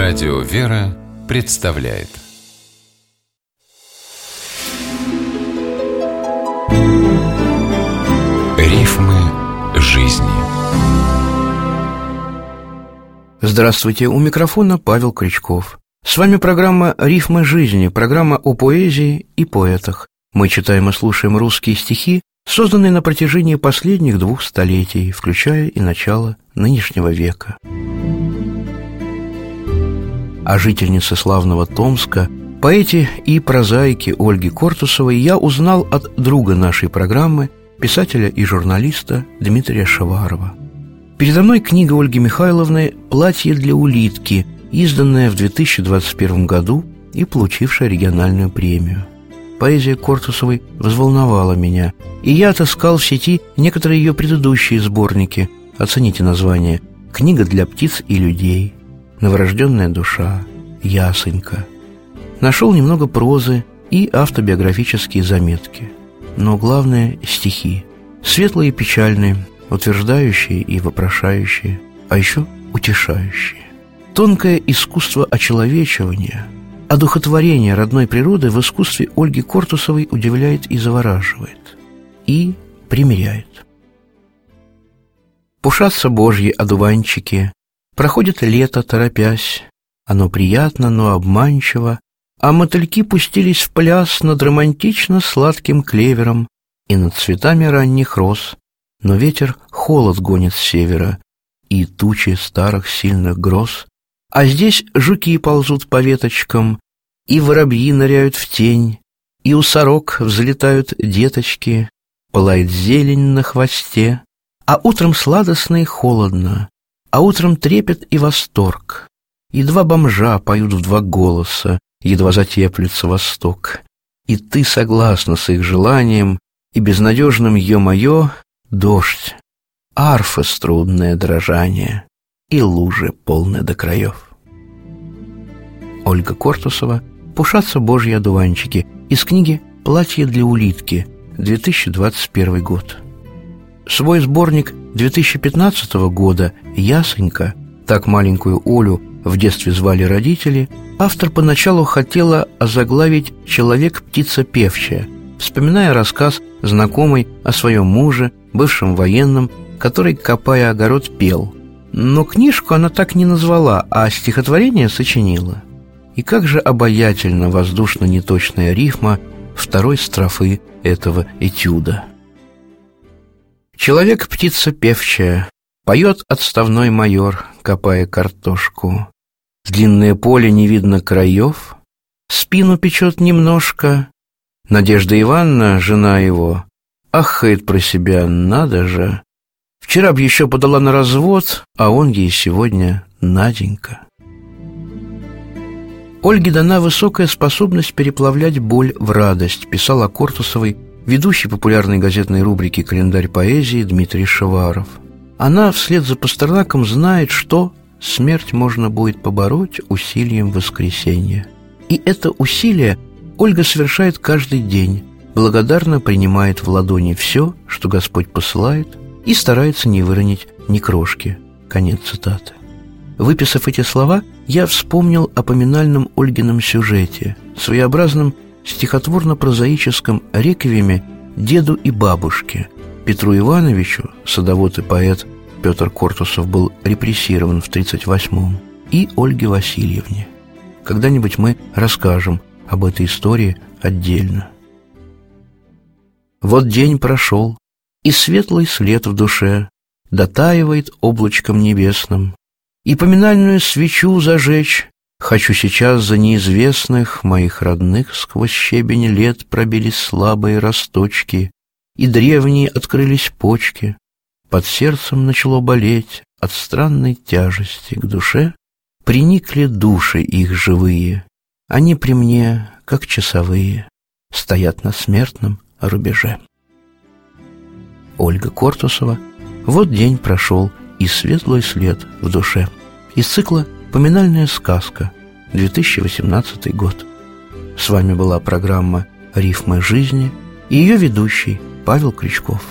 Радио «Вера» представляет Рифмы жизни. Здравствуйте, у микрофона Павел Крючков. С вами программа «Рифмы жизни», программа о поэзии и поэтах. Мы читаем и слушаем русские стихи, созданные на протяжении последних 2 столетий, включая и начало нынешнего века. О жительнице славного Томска, поэте и прозаике Ольге Кортусовой я узнал от друга нашей программы, писателя и журналиста Дмитрия Шаварова. Передо мной книга Ольги Михайловны «Платье для улитки», изданная в 2021 году и получившая региональную премию. Поэзия Кортусовой взволновала меня, и я отыскал в сети некоторые ее предыдущие сборники. Оцените название: «Книга для птиц и людей», «Новорожденная душа», «Ясонька». Нашел немного прозы и автобиографические заметки. Но главное — стихи. Светлые и печальные, утверждающие и вопрошающие, а еще утешающие. Тонкое искусство очеловечивания, одухотворение родной природы в искусстве Ольги Кортусовой удивляет и завораживает, и примиряет. Пушатся божьи одуванчики, проходит лето, торопясь, оно приятно, но обманчиво, а мотыльки пустились в пляс над романтично сладким клевером и над цветами ранних роз, но ветер холод гонит с севера и тучи старых сильных гроз, а здесь жуки ползут по веточкам, и воробьи ныряют в тень, и у сорок взлетают деточки, пылает зелень на хвосте, а утром сладостно и холодно, а утром трепет и восторг, и 2 бомжа поют в 2 голоса, едва затеплится восток, и ты согласна с их желанием, и безнадежным ё-моё дождь, арфа струнное дрожание и лужи полные до краев. Ольга Кортусова «Пушатся божьи одуванчики» из книги «Платье для улитки», 2021 год. Свой сборник 2015 года «Ясонька», так маленькую Олю в детстве звали родители, автор поначалу хотела озаглавить «Человек-птица певчая», вспоминая рассказ знакомой о своем муже, бывшем военном, который, копая огород, пел. Но книжку она так не назвала, а стихотворение сочинила. И как же обаятельно воздушно-неточная рифма 2 строфы этого этюда. Человек-птица певчая, поет отставной майор, копая картошку. В длинное поле не видно краев, спину печет немножко. Надежда Ивановна, жена его, ахает про себя: надо же. Вчера б еще подала на развод, а он ей сегодня Наденька. Ольге дана высокая способность переплавлять боль в радость, писал о Кортусовой ведущий популярной газетной рубрики «Календарь поэзии» Дмитрий Шаваров. Она вслед за Пастернаком знает, что смерть можно будет побороть усилием воскресения. И это усилие Ольга совершает каждый день, благодарно принимает в ладони все, что Господь посылает, и старается не выронить ни крошки. Конец цитаты. Выписав эти слова, я вспомнил о поминальном Ольгином сюжете, своеобразном стихотворно-прозаическом реквиеме деду и бабушке. Петру Ивановичу, садовод и поэт Петр Кортусов, был репрессирован в 1938-м, и Ольге Васильевне. Когда-нибудь мы расскажем об этой истории отдельно. Вот день прошел, и светлый след в душе дотаивает облачком небесным, и поминальную свечу зажечь хочу сейчас за неизвестных моих родных. Сквозь щебень лет пробились слабые росточки, и древние открылись почки. Под сердцем начало болеть от странной тяжести к душе, приникли души их живые, они при мне, как часовые, стоят на смертном рубеже. Ольга Кортусова «Вот день прошел, и светлый след в душе», из цикла «Поминальная сказка», 2018 год. С вами была программа «Рифмы жизни» и ее ведущий Павел Крючков.